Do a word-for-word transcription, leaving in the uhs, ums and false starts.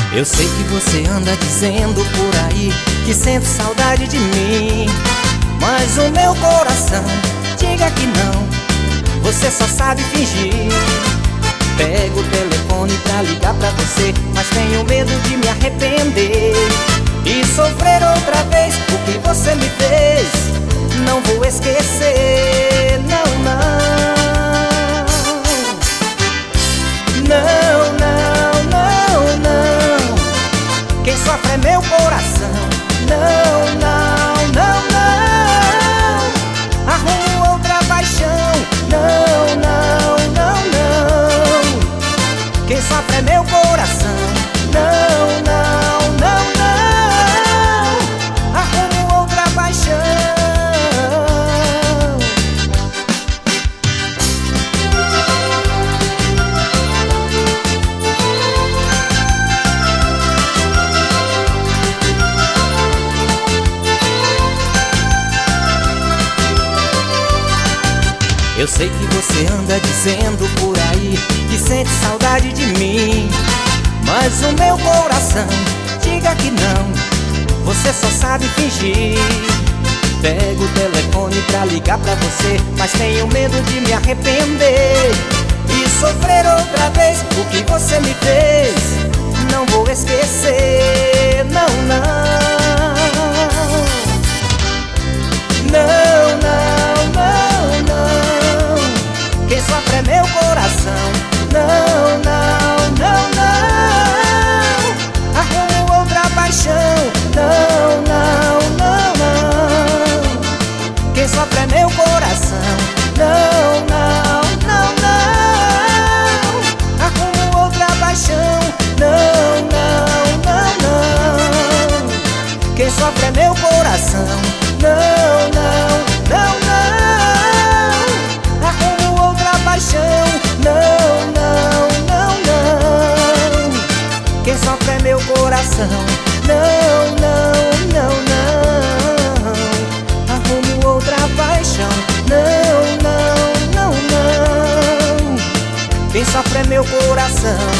Eu sei que você anda dizendo por aí que sente saudade de mim, mas o meu coração diga que não, você só sabe fingir. Pego o telefone pra ligar pra você, mas tenho medo de me arrepender e sofrer outra vez o que você me fez. Não vou esquecer, não, não. Não, não, não, não. Quem sofre é meu coração. Não, não, não, não. Arrumo outra paixão. Não, não, não, não. Quem sofre é meu coração. Não, não, não, não. Arrumo outra paixão. Eu sei que você anda dizendo por aí que sente saudade de mim, mas o meu coração diga que não, você só sabe fingir. Pego o telefone pra ligar pra você, mas tenho medo de me arrepender e sofrer outra vez o que você me fez. Não vou esquecer, não, não. Não, não, não, não. Quem sofre é meu coração. Não, não, não, não. Arrumo outra paixão. Não, não, não, não. Quem sofre é meu coração. Não, não, não, não. Arrumo outra paixão. Não, não, não, não. Quem sofre é meu coração. Não, não, não, não. Arrumo outra paixão. Não, não, não, não. Quem sofre é meu coração. Não, não, não, não. Arrumo outra paixão. Não, não, não, não. Quem sofre é meu coração.